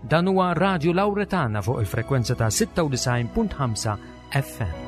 Dan huwa Radio Lawretana fuq il-frekwenza ta' 96.5 FM.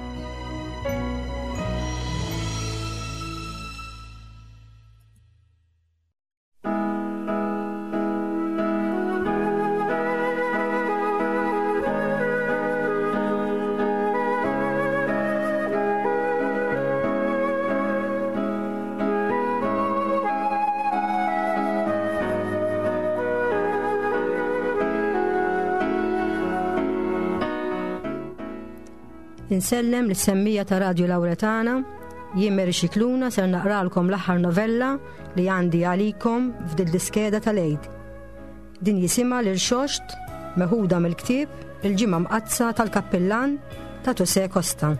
Insellem l-semmija ta' Radio Lawretana, jien Meri Xikluna ser naqralkom l-aħħar novella li għandi għalikom f'dil diskeda tal-Eid. Din jisima l-Irxoxt, meħuda mill-ktieb il-ġimgħa mqazza tal-Kappillan ta' José Costa.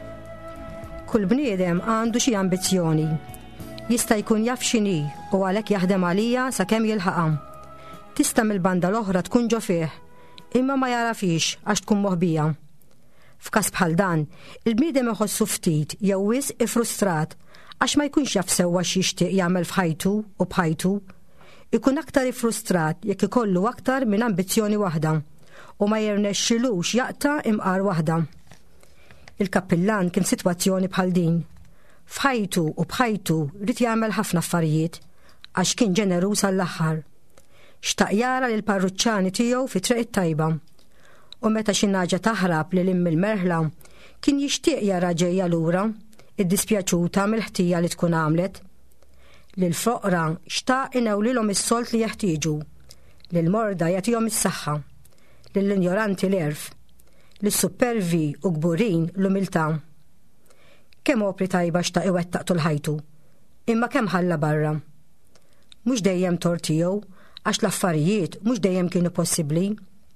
Kull bniedem għandu xi ambizzjoni. Jista' jkun jaf x'inhi u għalhekk jaħdem għalija sakemm jilħaqha. Tista' mill-banda l-oħra tkun ġo fih, imma ma jarafix għax tkun moħbija. F'każ bħal dan, il-bniedem iħossu ftit jew wisq ifrustrat għax ma jkunx jaf sewwa x'jixtieq jagħmel f'ħajtu u bħajtu. Ikun aktar ifrustrat jekk ikollu aktar minn ambizzjoni waħda u ma jirnexxilux jaqta' imqar waħda. Il-Kappillan kien sitwazzjoni bħal din. F'ħajtu u bħajtu rid jagħmel ħafna affarijiet għax kien ġeneruż għall-aħħar. Xtaq jara lil parruċċani tiegħu fi triq it-tajba. U meta xi naġa taħrab lil imm il-merħla, kien jixtieq jara ġejja lura, iddispjaċuta mill-ħtija li tkun għamlet. Lil-foqra xtaq inewlilhom is-solt li jeħtieġu, lil-morda jagħtihom is-saħħa, lill-injoranti l-erf, lis-supervi u kburin l-umiltà. Kemm opri tajba xtaq iwettaq tul ħajtu, imma kemm ħalla barra. Mhux dejjem tortijew għax l-affarijiet mhux dejjem kienu possibbli.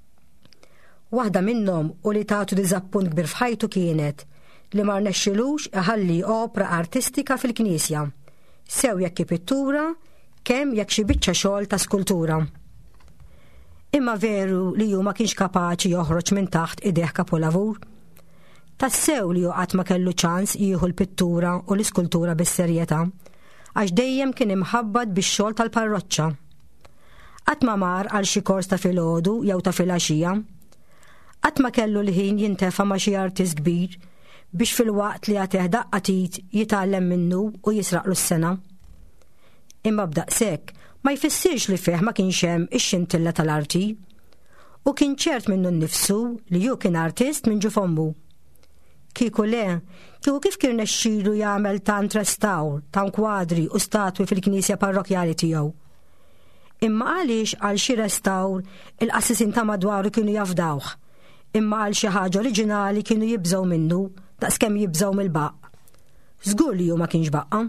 Waħda minnhom u li tagħtu diżappunt kbir f'ħajtu kienet li ma rnexxilux iħalli opra artistika fil-Knisja, sew jekk pittura kemm jekk xi biċċa xogħol ta' skultura. Imma veru li hu ma kienx kapaċi joħroġ minn taħt idejh kapolavur. Tassew li hu qatt ma kellu ċans jieħu l-pittura u l-iskultura bis-serjetà għax dejjem kien imħabbad bix-xogħol tal-parroċċa. Qatt ma mar għal xi kors ta' filgħodu jew ta' filgħaxija. Qatt ma kellu l-ħin jintefa' ma' xi artist kbir biex fil-waqt li għatih daqqatit jitgħallem minnu u jisraqlu s-sena. Imma b'daqshekk ma jfissirx li fih ma kienx hemm ix-xintilla tal-arti u kien ċert minnu nnifsu li hu kien artist minn ġu fommu. Kieku le, kieku kif kien nexxielu jagħmel tant restawr, tant kwadri u statwi fil-Knisja parrokjali tiegħu. Imma għaliex għal xi restawr il-qassisin ta' madwaru kienu jafdawh, imma għal xi ħaġa oriġinali kienu jibżgħu minnu daqskemm jibżgħu mill-baqq. Żgur li hu ma kienx baqqa.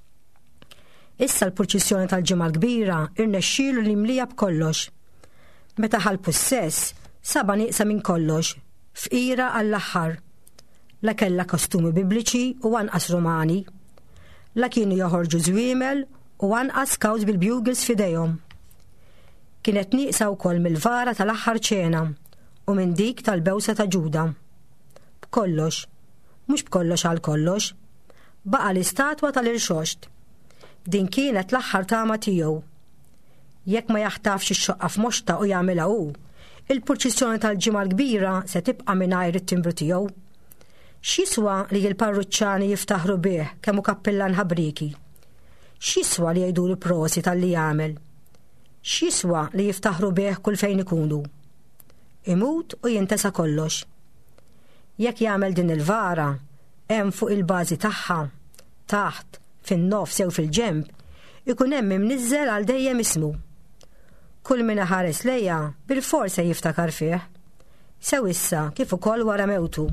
Issa l-proċessjoni tal-ġimgħa l-kbira irnexxielu li mlija b'kollox. Meta ħal possess saba' nieqsa minn kollox, fqira għall-aħħar. La kellha kostumi bibliċi u anqas Rumani. La kienu joħorġu żwiemel u anqas kawż bil-bugles f'idejhom. Kienet nieqsa wkoll mill-vara tal-aħħar ċena u minn dik tal-bewsa ta' Ġuda. B'kollox, mhux b'kollox għal kollox, baqa l-istatwa tal-Irxoxt. Din kienet l-aħħar tama tiegħu. Jekk ma jaħtafx ix-xoqqa f'moxta u jagħmilha hu, il-proċessjoni tal-ġimgħa l-kbira se tibqa' mingħajr it-timbru tiegħu. X'jiswa li l-parruċċani jiftaħru bih kemm hu kappillan ħabriki? X'jiswa li jgħidulu prosi tal-li jagħmel? X'jiswa li jiftaħru bih kull fejn ikunu? Imut u jintesa kollox. Jekk jagħmel din il-vara, hemm fuq il-bażi tagħha, taħt, fin-nofs jew fil-ġenb, ikun hemm imniżżel għal dejjem ismu. Kull min ħares lejha bil-fors se jiftakar fih. Sew issa kif ukoll wara mewtu.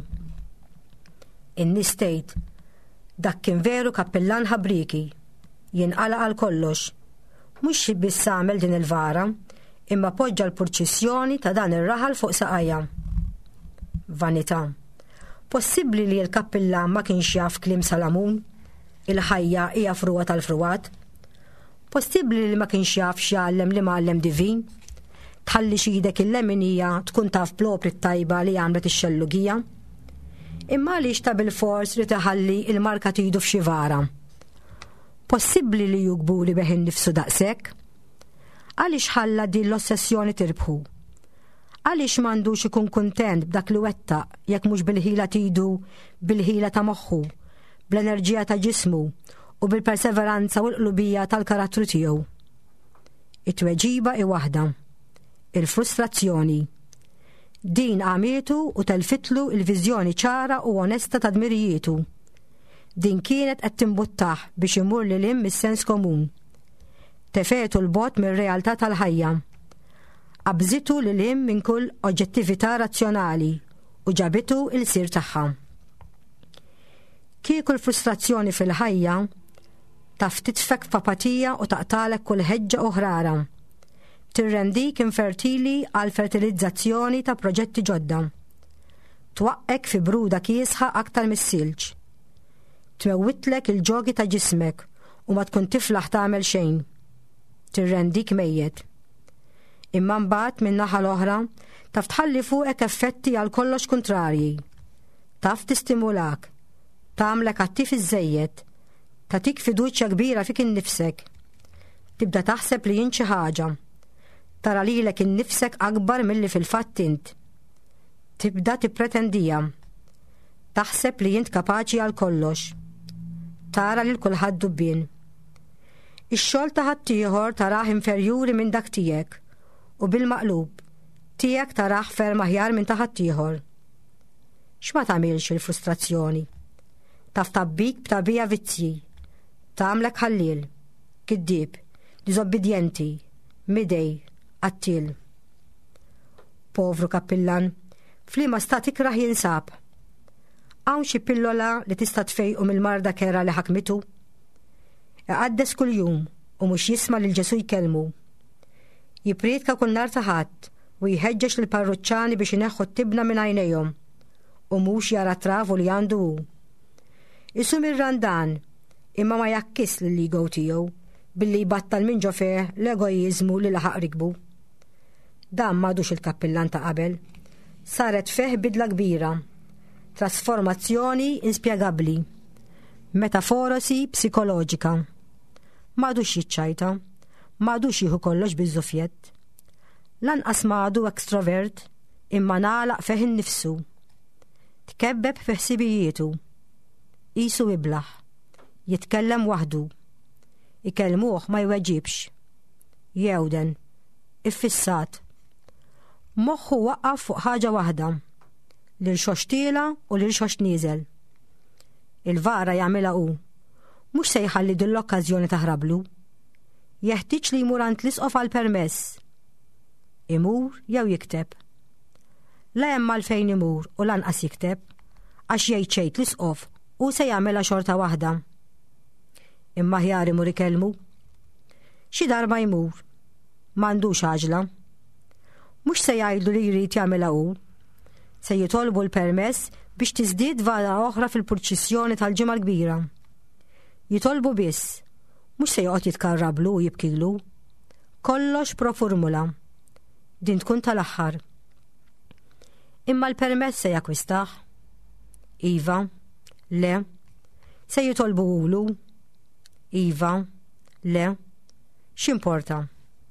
In-nies tgħid, dak kien veru kappillan ħabriki, jinqala għal kollox. Mhux biss għamel din il-vara, imma poġġa l-proċessjoni ta' dan ir-raħal fuq saqajja. Vanità. Possibbli li l-kappillan ma kienx jaf kliem Salamun? Il-ħajja hija fruwa tal-fruwat? Possibbli li ma kienx jaf x'jgħallem li m'għallem divin? Tħalli x'idek il-leminija tkun taf plopri tajba li għamlet ix-xellugija? Imma għaliex ta' bil-fors li taħalli il-marka tidu f'xi vara? Possibbli li jugbuli beħin nifsu daqshekk? Għaliex ħalla din l-ossessjoni tirbħu? Għaliex m'għandux ikun kuntent b'dak li wettaq jekk mhux bil-ħila tidu, bil-ħila ta' moħħu, bl-enerġija ta' ġismu u bil-perseveranza u l-qlubija tal-karattru tiegħu. It-tweġiba hi waħda: il-frustrazzjoni. Din għamietu u telfitlu il-viżjoni ċara u onesta ta' dmirijietu. Din kienet qed timbuttaħ biex imur lil hemm mis-sens komun. Tefetu l-bot mir-realtà tal-ħajja. Qabżitu lil hemm minn kull oġġettività razzjonali u ġabitu il-sir tagħha. Kieku l-frustrazzjoni fil-ħajja taf titfek f'apatija u taqtalek kull ħeġġa oħrara. Tirrendik infertili għal fertilizzazzjoni ta' proġetti ġodda. Twaqqek fi bruda kiesħa aktar mis-silġ. Twewwitlek il-ġogi ta' ġismek u ma tkun tiflaħ tagħmel xejn. Tirrendik mejjed. Imma mbagħad min-naħa l-oħra taf tħalli fuqek effetti għal kollox kontrarji. Taf tistimulak, tagħmlek attiv iż-żejjed, tatik fiduċja kbira fik innifsek. Tibda taħseb li jien xi ħaġa. Tara lilek innifsek akbar milli fil-fatt int. Tibda tippretendija. Taħseb li jint kapaċi għal kollox. Tara lil kulħadd dubbien. Ix-xogħol ta' ħaddieħor tarah inferjuri minn dak tiegħek u bil-maqlub tiegħek tarah ferm aħjar minn ta' ħaddieħor. X'ma tagħmilx il-frustrazzjoni? Taf tabbik b'tabija vizzji, tagħmlek ħalliel, kiddieb, diżobbidjenti, midej, qattil. Povru kappillan, f'liema stat ikraħ jinsab. Hawn xi pillola li tista' tfejqu mill-marda kera li ħakmitu? Iqaddes kuljum u mhux jisma' lil Ġesu jkellmu. Jipriedka kull nhar ta' ħadd u jħeġġeġ lil parruċċani biex ineħħu t-tibna minn għajnejhom u mhux jara trafu li għandu hu. Isu mir-randan imma ma jakkis lill-ego tiegħu billi jbattal minn ġo fih l-egojiżmu li laħaq rikbu. Dan m'għadux il-kappillan ta' qabel. Saret fih bidla kbira. Trasformazzjoni inspjegabbli. Metaforosi psikoloġika. M'għadux jiċċajta, m'għadux jieħu kollox biż-żufjett. Lanqas m'għadu ekstrovert imma nagħlaq fih innifsu. Tkebbeb fi ħsibijietu. Qisu iblaħ. Jitkellem waħdu. Ikellmuh ma jweġibx. Jewden. Iffissat. Moħħu waqqaf fuq ħaġa waħda. Lil xoxtiela u lil xoxt nieżel. Il-vara jagħmilha hu. Mhux se jħalli din l-okkażjoni taħrablu. Jeħtieġ li jmur għand l-isqof għal permess. Imur jew jikteb. La hemm għalfejn imur u lanqas jikteb għax jgħid xejn l-isqof u se jagħmilha xorta waħda. Imma ħjar imur ikellmu. Xi darba jmur. M'għandux għaġla. Mhux se jgħidlu li jrid jagħmilha hu. Se jitolbu l-permess biex tiżdied vara oħra fil-purċissjoni tal-ġimgħa l-kbira. Jitolbu biss, mhux se joqgħod jitkarrablu u jibkilu. Kollox pro formula. Din tkun tal-aħħar. Imma l-permess se jakkwistaħ. Iva, le, se jitolbu ulu. Iva, le, x'importa?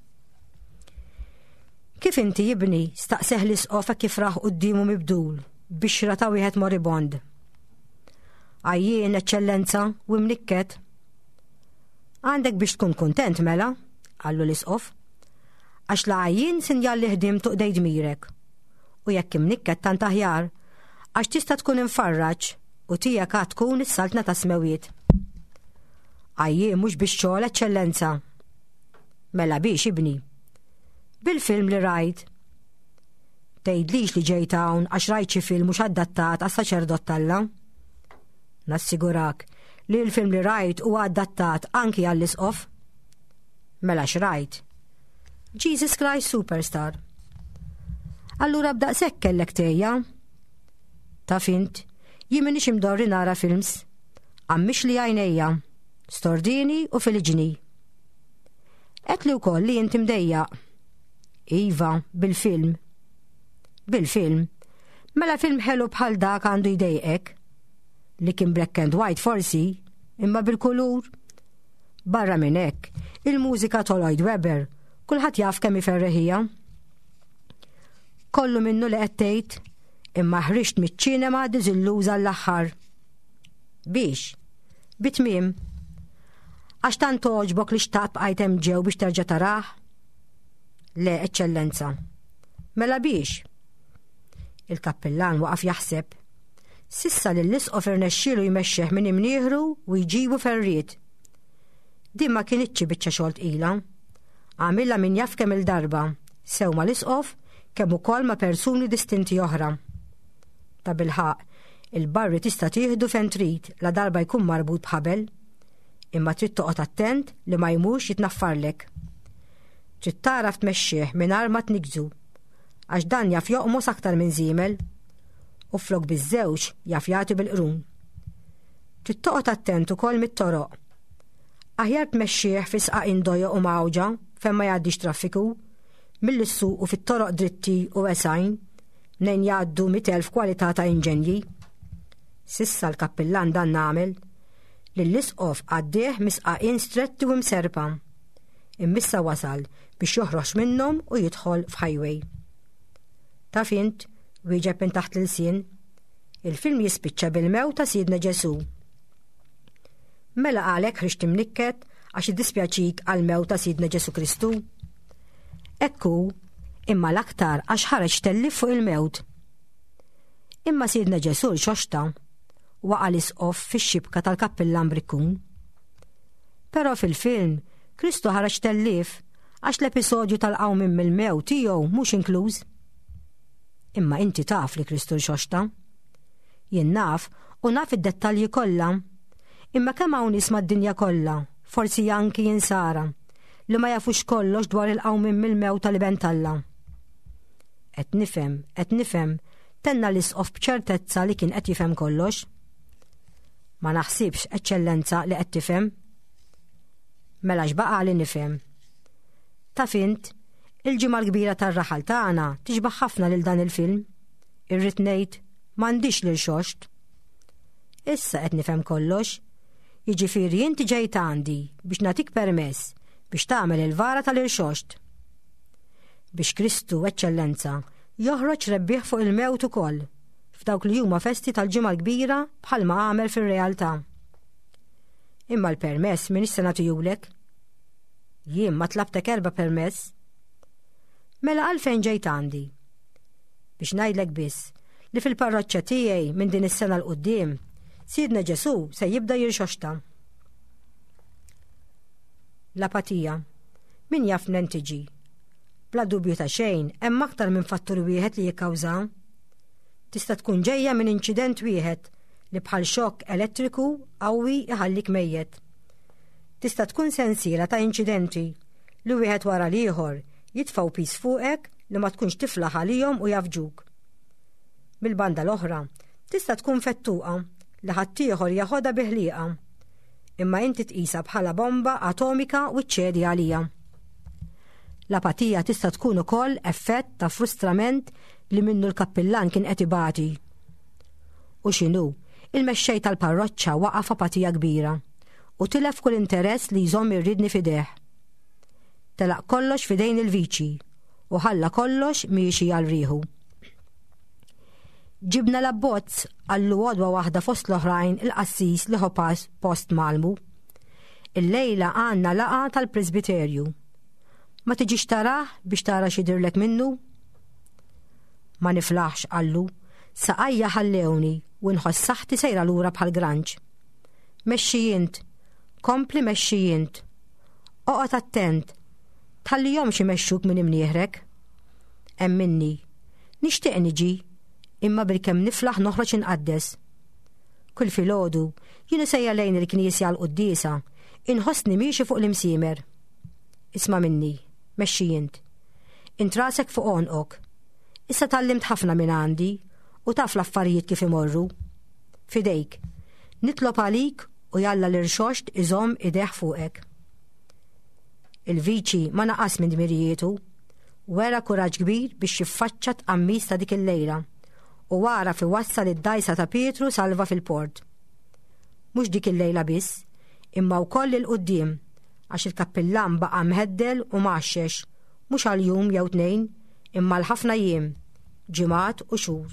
Kif inti jibni staqseħ l-isqofa kif raħ quddiemu mibdul biex rata wieħed moribond. Għajjien eċċellenza u mnikket. Għandek biex tkun kuntent mela, għallu l-isqof, għax la għajjien sinjal li ħdim tuqdej dmirek. U jekk imnikket tant aħjar, għax tista' tkun infarraġ u tiegħek għad tkun is-saltna ta' smewiet. Għajjien mhux biex xogħol eċċellenza. Mela biex ibni. Bil-film li rajt. Tgħidlix li ġejt hawn għax rajt xi film mhux adattat għas-saċerdott Alla. Nassigurak li l-film li rajt huwa adattat anki għall-isqof. Mela x'rajt? Jesus Christ Superstar. Allura b'daqshekk kellek tgħidha. Taf int, jien m'iniex imdorri nara films. Għammix li għajnejja, stordini u fil-ġni. Qed li wkoll li inti mdejjaq. Iva, bil-film. Bil-film? Mela film ħelu bħal dak għandu jdejqek. Li kien black and white forsi, imma bil-kulur. Barra minn hekk, il-mużika ta' Lloyd Webber, kulħadd jaf kemm iferreħija. kollu minnu li qed tgħid, imma ħriġt miċ-ċinema diżilluża l-aħħar. Biex, bitmiem, għax tant toġbok li xtaqt bqajt hemm ġew biex terġa' tarah? Le, Eċċellenza. Mela biex? Il-kappellan waqaf jaħseb. Sissa li l-isqof irnexxielu jmexxeh minn imnieħru u jġibu ferriet. Din ma kienitx biċċa xogħol tqila. Għamilha min jaf kemm il-darba, sew ma l-isqof kemm ukoll ma' persuni distinti oħra. Ta' bilħaq, il-barri tista' tieħdu fejn trid la darba jkun marbut b'ħabel, imma trid toqgħod attent li ma jmurx jitnaffarlek. Trid taraf tmexxih mingħajr ma tniġġu, għax dan jaf joqmos aktar minn żiemel u flok biż-żewġ jaf jagħti bil-qrun. Trid toqgħod attent ukoll mit-toroq. Aħjar tmexxih fi sqaq indoja u mawġa fejn ma jgħaddix traffiku, mill-issuq u fit-toroq dritti u wesajn minn jgħaddu 100,000 kwalità ta' inġenji. Sissa l-kappillan dan nagħmel li l-isqof għaddieh misqaqin stretti u mserpa. Immissa wasal biex joħroġ minnhom u jidħol f'highway. Taf int, wieġeb minn taħt l-sien, il-film jispiċċa bil-mewt ta' Siedna Ġesu. Mela għalek ħriġt imnikket għax iddispjaċik għal-mewt ta' Siedna Ġesu Kristu? Ekku, imma l-aktar għax ħareġ tellif fuq il-mewt. Imma Siedna Ġesu l-xoxta waqa' l-isqof fix-xibka tal-kappillan Brikkun. Però fil-film Kristu ħareġ tellif għax l-episodju tal-qawmin mill-mewt tiegħu mhux inkluż. Imma inti taf li Kristu l-xoxta. Jien naf u naf id-dettalji kollha. Imma kemm hawn nies mad-dinja kollha, forsi anki jien Sara, li ma jafux kollox dwar il-qawmin mill-mewt tal-iben Alla. Qed nifhem, tenna l-isqof b'ċertezza li kien qed jifhem kollox. Ma naħsibx, Eċċellenza, li qed tifhem. Mela x'baqa' li nifhem. Taf int, il-ġimgħa l-kbira tar-raħal tagħna tixbaħ ħafna lil dan il-film. Irrid ngħid m'għandix lil xoxt. Issa qed nifhem kollox. Jiġifieri inti ġejt għandi biex nagħtik permess biex tagħmel il-vara tal-irxoxt. Biex Kristu, Eċċellenza, joħroġ rebbieħ fuq il-mewt ukoll f'dawk li huma festi tal-ġimgħa l-kbira bħalma għamel fir-realtà. Imma l-permess min issa nagħtihulek? Jien ma tlabtek 4 permess. Mela għalfejn ġejt għandi? Biex ngħidlek biss li fil-parroċċja tiegħi minn din is-sena l-qudiem Siedna Ġesu se jibda jirxoxta. L-apatija. Min jaf minn tiġi? Bla dubju ta' xejn, hemm aktar minn fattur wieħed li jikkawża. Tista' tkun ġejja minn inċident wieħed li bħal xokk elettriku qawwi iħallik mejjed. Tista' tkun sensiela ta' inċidenti li wieħed wara l-ieħor jitfgħu pis fuqek li ma tkunx tiflaħ għalihom u jafġuk. Bil-banda l-oħra, tista' tkun fettuqa li ħaddieħor jaħodha biħlieqa, imma inti tqisha bħala bomba atomika u ċċedi għalija. L-apatija tista' tkun ukoll effett ta' frustrament li minnu l-kappillan kien qed ibati. U x'inhu, il-mexxej tal-parroċċa waqaf apatija kbira u tilef kull interess li jżomm irridni fideh. Telaq kollox fidejn il-viċi u ħalla kollox miexi għal rieħu. Ġibna l-abbozz għallu għodwa waħda fost l-oħrajn il-qassis li ħopas post malmu. Il-lejla għanna laqa tal-Presbiterju. Ma tiġix taraħ biex tara xidirlek minnu? Ma niflaħx għallu, saqajja ħallewni u nħoss saħti sejra lura bħal granġ. Mexxijint, kompli mexxijint. Oqgħod attent, tħallihom xi mexxuk minn imnieħrek. Hemm minni, nixtieq niġi, imma bil-kemm niflaħ noħroġ inqaddes. Kull filgħodu jien isejja lejn il-knisja l-quddiesa inħossni miexi fuq l-imsiemer. Isma' minni, mexxijint. Int rasek fuq onqok. Issa tallimt ħafna minn għandi u taf l-affarijiet kif imorru. Fidejk, nitlob għalik u jalla l-irxoxt iżomm ideħ fuqek. Il-viċi ma naqas minn dmirjietu, wera kuraġġ kbir biex jiffaċċa tqammis ta' dik il-lejla u wara fi wassal id-dajsa ta' Pietru salva fil-port. Mhux dik il-lejla biss, imma wkoll il-qudiem għax il-kappillan baqa' mħeddel u mgħaxxex mhux għal jum jew 2 imma l-ħafna jiem ġimgħat u xhur.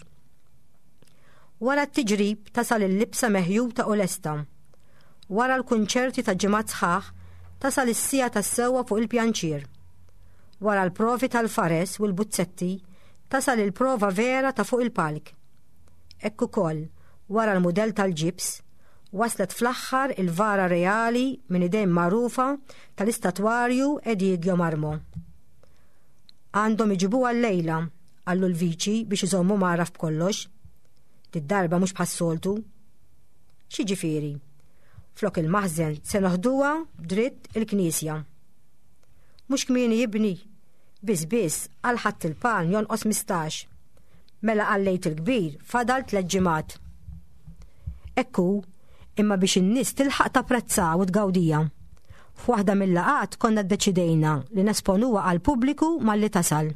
Wara t-tiġrib tasal il-libsa meħjuta u lesta. Wara l-kunċerti ta' ġimgħat sħaħ tasal is-sija tas-sewwa fuq il-pjanċir. Wara l-provi tal-fares u l-buzzetti tasal il-prova vera ta' fuq il-palk. Hekk ukoll wara l-mudell tal-ġips waslet fl-aħħar il-vara reali minn idejn magħrufa tal-istatwarju Edigio Marmo. Għandhom iġibuha l-lejla, għallu l-viċi biex iżommu maraf b'kollox. Tid-darba mhux bħas-soltu. X'jiġifieri? Flok il-maħżen se noħduha dritt il-Knisja. Mhux kmieni jibni, biss għal ħadd il-palm jonqos 15. Mela għallejt il-kbir fadal 3 ġimgħat. Ekku, imma biex in-nies tilħaq tapprezza u tgawdija. F'waħda mill-laqat konna ddeċidejna li nesponuha għal pubbliku malli tasal.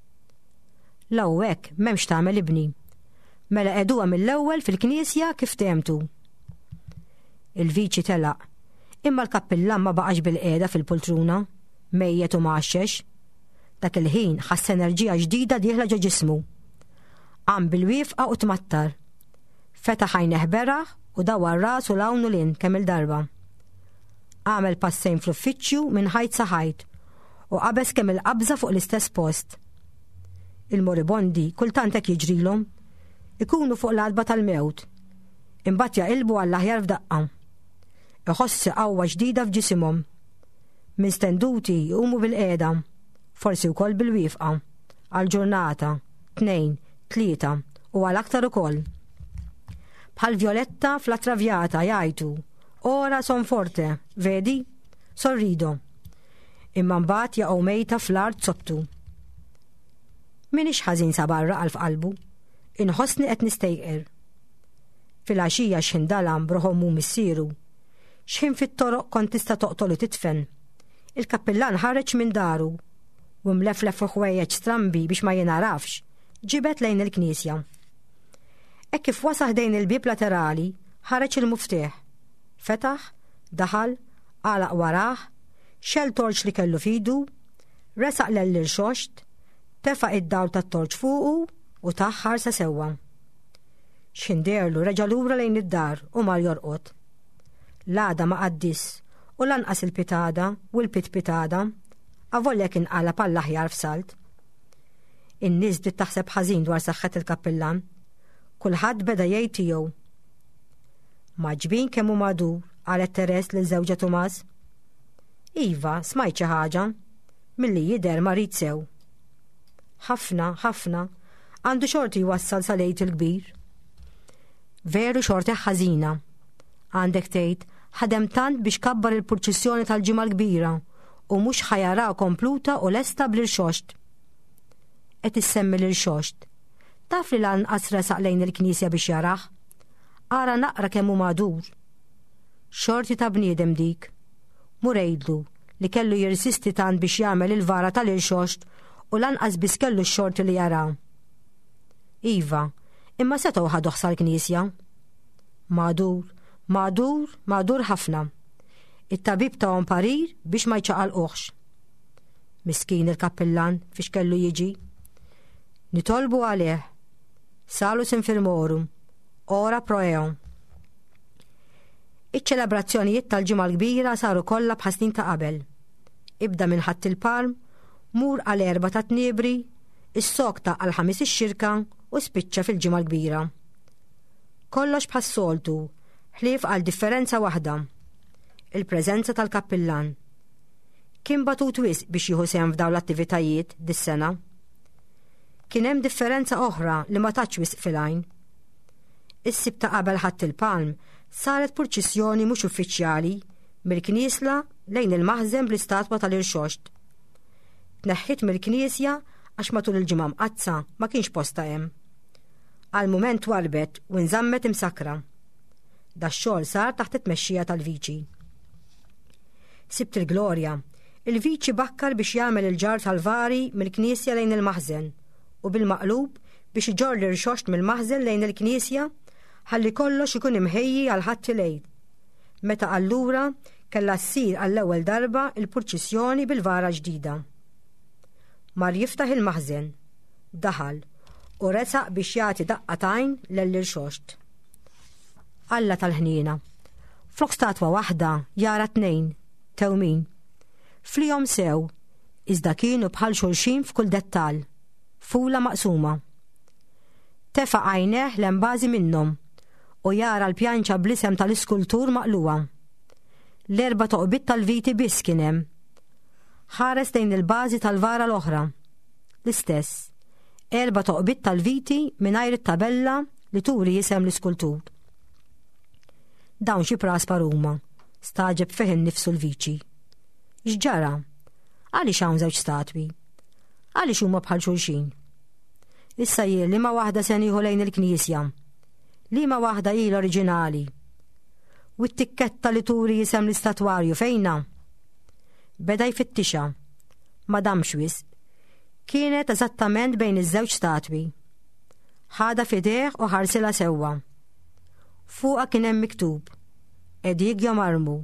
Law hekk m'hemmx tagħmel ibni. Mela qegħduha mill-ewwel fil-Knisja kif temtu. Il-viċi telaq, imma l-kappillan ma baqax bil-qiegħda fil-poltruna, mejjet u maħxex. Dak il-ħin ħass enerġija ġdida dieħla ġo ġismu. Qam bil-wifqa u tmattar. Fetaħ għajneħ beraħ u dawar rasu lawnu lin kemm il-darba. Għamel passejn fl-uffiċċju minn ħajt sa ħajt u qabes kemm il-qabża fuq l-istess post. Il-moribondi kultant hekk jiġrilhom, ikunu fuq l-qalba tal-mewt. Imbagħad jaqilbu għall-aħjar f'daqqa. Iħossi qawwa ġdida f'ġisimhom. Minn stenduti jqumu bil-qiegħda, forsi wkoll bil-wifqa, għall-ġurnata, 2, 3 u għal aktar ukoll. Bħal Violetta fl-attravjata jgħidu ora son forte, vedi? Sorrido. Imma mbagħad jaqgħu mejta fl-art sottu. Minix ħażin sa barra għal f'qalbu, inħossni qed nistejqer. Fil-għaxija x'ħin dalam broħom missieru. X'ħin fit-toroq kont tista' toqtol u titfen. Il-kappillan ħareġ minn daru u mleflef ħwejjeġ strambi biex ma jinarafx, ġibet lejn il-Knisja. Hekk kif wasaħ dejn il-bib laterali, ħareġ il-mufteħ. Fetaħ, daħal, għalaq waraħ, xel torċ li kellu fidu, resaq l-xoxt, tefa' id-dawl tat-torċ fuqu u taħħar sa sewwa. Xinderlu reġa' lura lejn id-dar u mar jorqod. L-għada ma qaddis u lanqas il-pitada u l-pitpitada, għavollek inqala pall-aħjar f'salt. In-nies bdiet taħseb ħażin dwar saħħet il-kappillan. Kulħadd beda jgħid tiegħu. Maġbin kemm hu madur qalet Teres lil żewġa Tumas. Iva, smajt xi ħaġa, milli jidher marid sew. Ħafna, għandu xorti jwassal sa lejt il-kbir. Veru xorti ħażina. Għandek tgħid ħadem tant biex kabbar il-purċissjoni tal-ġimgħa l-kbira u mhux ħajaraw kompluta u lesta bl-irxoxt. Qed issemmi l-irxoxt. Taf li lanqas resaq lejn il-Knisja biex jaraħ? Ara naqra kemm hu madur. Xorti ta' bniedem dik. Murejdlu li kellu jirsisti tant biex jagħmel il-vara tal-irxoxt u lanqas biss kellu x-xorti li jaraw. Iva, imma setgħu ħaduh sal-Knisja. Madur ħafna. It-tabib tagħhom parir biex ma jċaqalquhx. Miskin il-kappillan fiex kellu jiġi. Nitolbu għalih. Salus infirmorum. Ora proeon. Iċ-ċelebrazzjonijiet tal-ġimgħa l-kbira saru kollha bħasnin ta' qabel. Ibda minn ħadd il-palm, mur għal 4 ta' Tniebri, is-sokta għal 5 ix-xirka u spiċċa fil-ġimgħa l-kbira. Kollox bħas-soltu, ħlief għal differenza waħda. Il-preżenza tal-kappillan. Kien batut wisq biex jieħu sehem f'dawn l-attivitajiet dis-sena. Kien hemm differenza oħra li ma tatx wisq fil-għajn. Is-sibta qabel ħadd il-palm saret purċissjoni mhux uffiċjali mill-Knisla lejn il-maħżen bl-istatwa tal-irxoxt. Tneħħit mill-Knisja għax matul il-ġimgħa mqazza ma kienx posta hemm. Għal-mument warbet u nżammet imsakra. Dax-xogħol sar taħt it-tmexxija tal-viċi. Sibt il-Glorja, il-viċi bakkar biex jagħmel il-ġar tal-vari mill-Knisja lejn il-maħżen u bil-maqlub biex iġor l-irxoxt mill-maħżen lejn il-Knisja ħalli kollox ikun imħejji għal ħadd il-Eid. Meta allura kellha ssir għall-ewwel darba il-purċissjoni bil-vara ġdida. Mar jiftaħ il-maħżen, daħal u resaq biex jagħti daqqatajn lill-irxoxt. Alla tal-ħniena. Flok statwa waħda jara 2 tewmin. Flihom sew, iżda kienu bħal xulxin f'kull dettall. Fula maqsuma. Tefa' għajneh l-embażi minnhom u jara l-pjanċa bl-isem tal-iskultur maqluwa. L-4 toqbit tal-viti biss kien hemm. Ħares lejn il-bażi tal-vara l-oħra. L-istess. 4 toqbit tal-viti mingħajr it-tabella li turi jisem l-iskultur. Dawn xi praspa huma, staġeb fih innifsu l-viċi. X'ġara? Għaliex hawn żewġ statwi? Għaliex huma bħal xulxin? Issa jien liema waħda se nieħu lejn il-Knisja, liema waħda hi l-oriġinali. U t-tikketta li turi jisem l-istatwarju fejna? Beda jfittixha, ma damx wisq. Kienet eżattament bejn iż-żewġ statwi. Ħada f'idejh u ħarsilha sewwa. Fuqha kien hemm miktub Edigio Marmu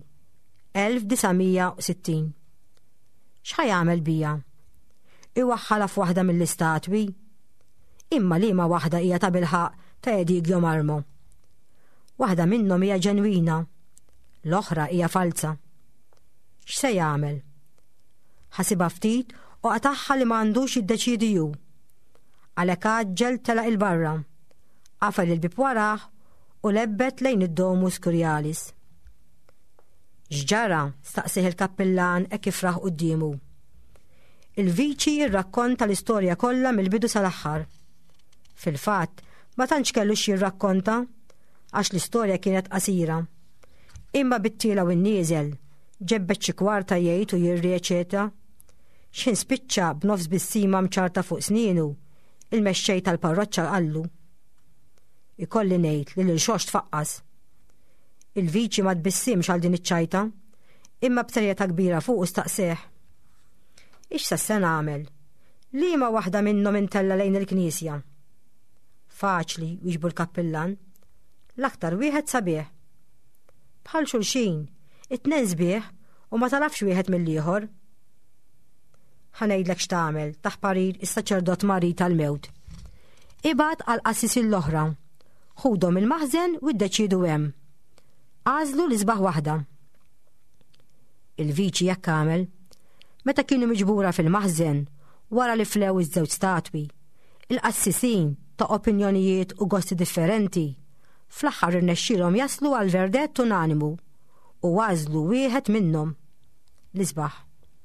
1960. X'ħajamel bija? Iwaħħala f'waħda mill-istatwi? Imma liema waħda hija ta' bilħaq ta' Edigio Marmu. Waħda minnhom hija ġenwina, l-oħra hija falsa. X'se jagħmel? Ħasibha ftit u qataħħa li m'għandux jiddeċidi hu. Għalhekk għaġġel telaq il-barra, qafel il-bib warah u lebbet lejn id-domus kurjalis. X'ġara? Staqsih il-kappillan hekk ifraħ qudiemu. Il-viċi jirrakkonta l-istorja kollha mill-bidu sal-aħħar. Fil-fatt, ma tantx kellu jirrakkonta għax l-istorja kienet qasira. Imma bit-tiela u n-nieżel ġebbet xi kwarta jgħid u jirreċeta. X'in spiċċa b'nofs bis-sima mċarta fuq snienu, il-mexxej tal-parroċċa qallu. Ikolli ngħid li l-xox tfaqqas. Il-viċi ma tbissimx għal din iċ-ċajta, imma b'serjetà kbira fuq u staqseh. Ix se nagħmel? Liema waħda minnhom intella lejn il-Knisja? Faċli, wieġbu l-kappillan. L-aktar wieħed sabiħ. Bħal xulxin, it-tnejn sbieħ u ma talafx wieħed mill-ieħor. Ħanejdlek x'tagħmel taħparir is-saċerdot Mari tal-Mewt. Ibad għal qassisi l-oħra. Ħudhom il-maħżen u ddeċidu hemm. Għażlu l-isbaħ waħda. Il-viċi jekk għamel, meta kienu miġbura fil-maħżen wara li flew iż-żewġ statwi, il-qassisin ta' opinjonijiet u gosti differenti, fl-aħħar irnexxielhom jaslu għal verdett unanimu u għażlu wieħed minnhom, l-isbaħ.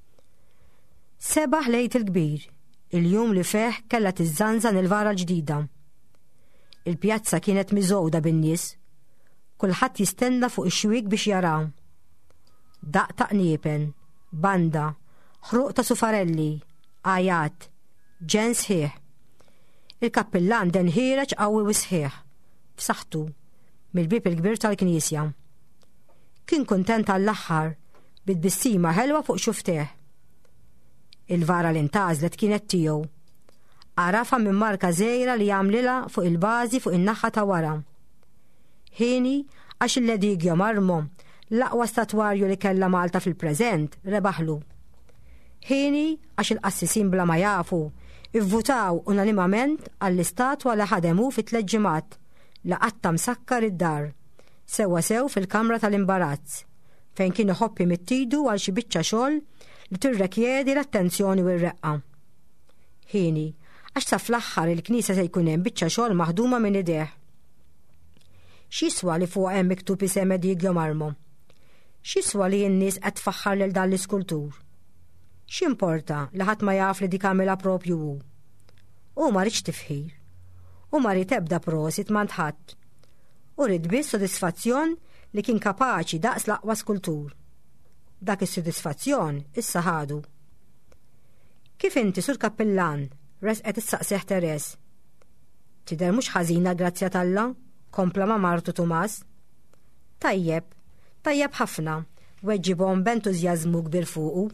Sebaħ lejt il-kbir, il-jum li feħ kellha tiżżanżan il-vara l-ġdida. Il-pjazza kienet miżgħuda bin-nies, kulħadd jistenna fuq ix-xwieq biex jaraw. Daq ta' qniepen, banda, ħruq ta' sufarelli, għajat, ġen sħiħ. Il-kappillan den ħireġ qawwi u sħiħ, f'saħħtu, mill-bib il-kbir tal-Knisja. Kien kuntent għall-aħħar bid-bissima ħelwa fuq xufteħ. Il-vara li ntażlet kienet tiegħu. Arafa minn marka żgħira li jagħmlilha fuq il-bażi fuq in-naħa ta' wara. Ħini għax il-Edigio Marmu, l-aqwa statwarju li kellha Malta fil-preżent, rebaħlu. Ħini għax il-qassisin bla ma jafu ivvutaw unanimament għall-istatwa li ħademu fit-3 ġimgħat li qatta msakkar id-dar, sewa sew fil-kamra tal-imbarazz, fejn kien iħoppi mittidu għal xi biċċa xogħol li tirrekjedi l-attenzjoni u r-reqqa. Ħini, għax sa fl-aħħar il-Knisja se jkun hemm biċċa xogħol maħduma minn idejh. X'jiswa li fuq hemm miktub isem Edigio Marmu? X'jiswa li n-nies qed tfaħħar lil dan l-iskultur? X'importa li ħadd ma jaf li dik għamilha propju hu? U ma rridx tifħir. U ma rid ebda prosit ma ntħadd. U rid biss sodisfazzjon li kien kapaċi daqs l-aqwa skultur. Dak is-sodisfazzjon issa ħadu. Kif inti sur kappillan resqet issaqsih Teres? Tidher mhux ħażina grazzja t'Alla, kompla ma' martu Tumas. Tajjeb ħafna, weġġibhom b'entużjażmu kbir fuqu.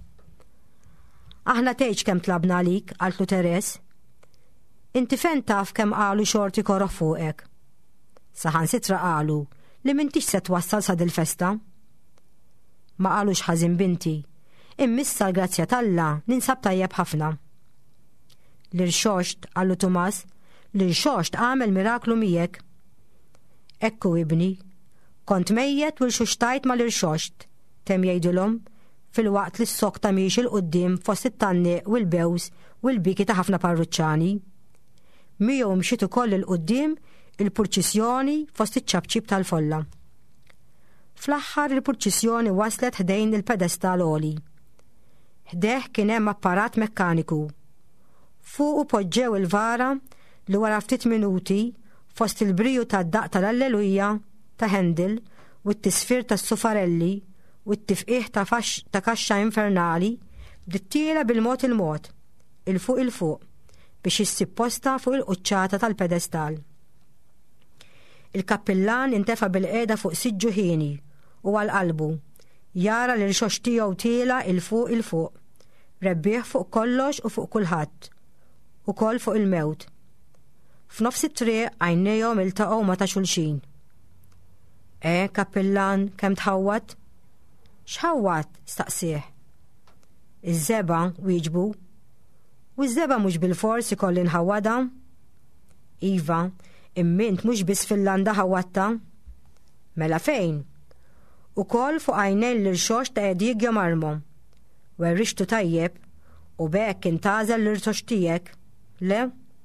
Aħna tgħidx kemm tlabna għalik, qaltlu Teres. Inti fejn taf kemm qalu xorti koroħ fuqek. Saħansitra qalu li m'intix se twassal sa dil-festa. Ma qalux ħażin binti, immissa l-grazzja t'Alla ninsab tajjeb ħafna. L-irxoxt, għallu Tumas, l-xoxt għamel miraklu miegħek. Ekku ibni, kont mejjet u l-xuxtajt ma l-irxoxt, tem jgħidulhom fil-waqt li s-sokta miex il-qoddim fost it-tanni u l-bews u l-biki ta' ħafna parruċċani. Miegħu mxiet ukoll il-qoddim il-purċissjoni fost iċ-ċabċib tal-folla. Fl-aħħar il-purċissjoni waslet ħdejn il-pedestal għoli. Ħdeħ kien hemm apparat mekkaniku. Fuqu poġġew il-vara li wara ftit minuti fost il-briju tad-daq tal-Alleluja ta' Handel u t-tisfir tas-sufarelli u t-tifqih ta' kaxxa infernali b'dittiela bil-mod il-fuq biex issib posta fuq il-quċċata tal-pedestal. Il-kappillan intefa' bil-qiegħda fuq siġġu ħieni u għal-qalbu jara li l-xox tiegħu tiela il-fuq, rebbieħ fuq kollox u fuq kulħadd, ukoll fuq il-mewt. F'nofs it-triq għajnejhom iltaqgħu ma ta' xulxin. Kappillan, kemm tħawwat? X'ħawwat? Staqsih. Iż-żeba wieġbu. U ż-żeba mhux bil-fors ikolli nħawwadha? Iva, immint mhux biss fil-landa ħawwatta. Mela fejn? Ukoll fuq għajnejn l-irxox ta' Edigja Marmo. Werrixtu tajjeb u bekk intażel l-irtox tiegħek. Le?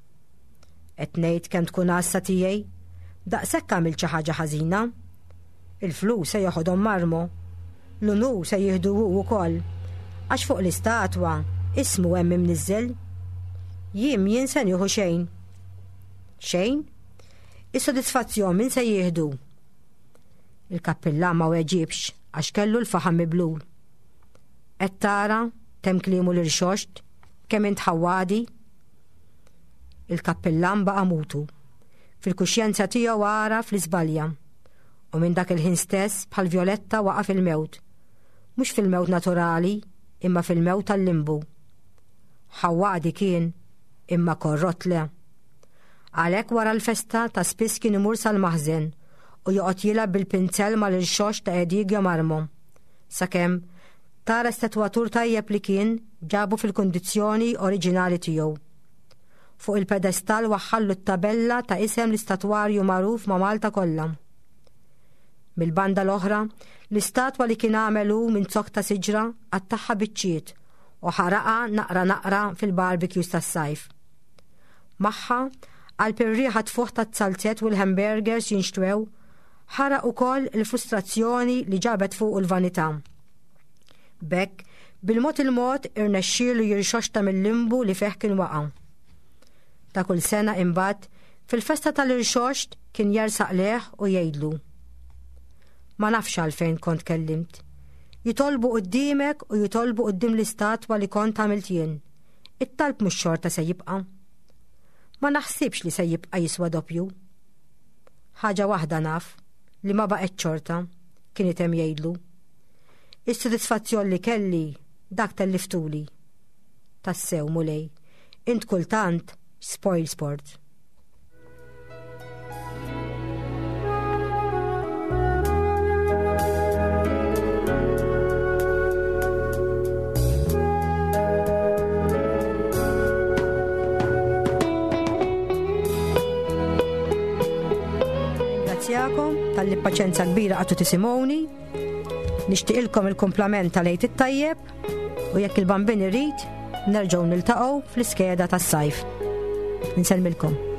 Qed ngħid kemm tkun għassa tiegħi, daqshekk għamilt xi ħaġa ħażina. Il-flus se joħodhom Marmo, l-unur se jieħdu hu wkoll, għax fuq l-istatwa ismu hemm imniżżel. Jien se nieħu xejn. Xejn? Is-sodisfazzjon min se jieħdu? Il-kappillan ma weġibx għax kellu l-faħam miblul. Qed tara temm kliemu l-irxoxt kemm int ħawwadi? Il-kappillan baqa' mutu. Fil-kuxjenza tiegħu għara fl-iżbalja. U minn dak il-ħin stess bħal Violetta waqa' fil-mewt. Mhux fil-mewt naturali, imma fil-mewt tal-limbu. Ħawwadi kien, imma korrott le. Għalhekk wara l-festa ta' spiss kien imur sal-maħżen u joqgħod jilgħab bil-pinzell mal-irxox ta' Edigja Marmo. Sakemm tara stetwatur tajjeb li kien ġabu fil-kundizzjoni oriġinali tiegħu. Fuq il-pedestal waħħallu t-tabella ta' isem l-istatwarju magħruf ma' Malta kollha. Mill-banda l-oħra, l-istatwa li kien għamelu minn zokk ta' siġra għattaħħa biċċiet u ħaraqa naqra fil-barbecues tas-sajf. Magħha għal-pirriħa tfuħ tat-salzet u l-hamburgers jinxtwew, ħaraq ukoll il-frustrazzjoni li ġabet fuq il-vanità. Bekk, bil-mod irnexxielu jirxoxta mill-limbu li fih kien waqa'. Ta' kull sena imbagħad fil-festa tal-irxoxt kien jersaq leħ u jgħidlu. Ma nafx għalfejn kont kellimt. Jitolbu qudiemek u jitolbu qudiem l-istatwa li kont għamilt jien. It-talb mhux xorta se jibqa'. Ma naħsibx li se jibqa' jiswa doppju. Ħaġa waħda naf li ma baqgħet xorta kien item jgħidlu. Is-sodisfazzjon li kelli dak telliftuli. Tassew mulej. Int kultant spoil sport. Ringrazzjakom tal-li paċenza kbira għattu tisimoni. Nixtieqilkom il-komplament tal-għid it-tajjeb u jekk il-bambin irrid nerġgħu niltaqgħu fl-iskeda tas-sajf. Nselmilkom.